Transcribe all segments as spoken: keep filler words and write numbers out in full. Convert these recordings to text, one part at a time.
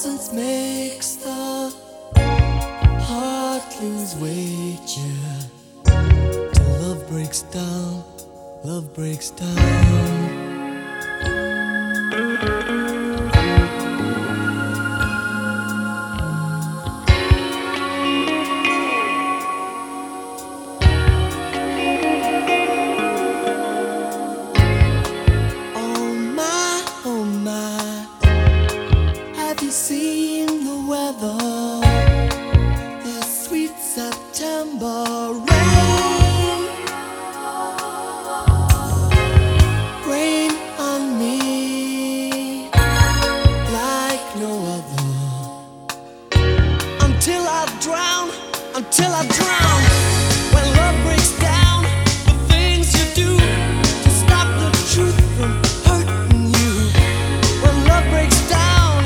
Absence makes the heart lose weight, yeah. Till love breaks down, love breaks down. Have you seen the weather? The sweet September rain. Rain on me like no other. Until I drown, until I drown. When love breaks down, the things you do to stop the truth from hurting you. When love breaks down,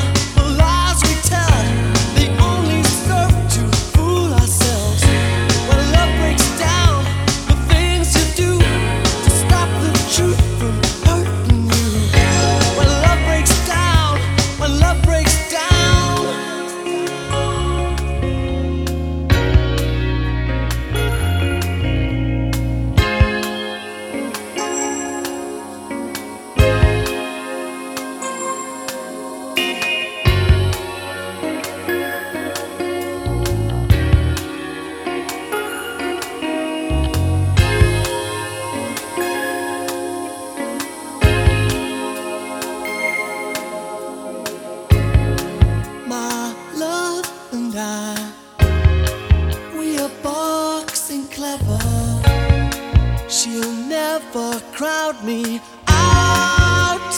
and I, we are boxing clever. She'll never crowd me out.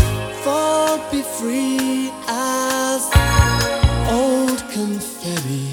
Fall, be free as old confetti.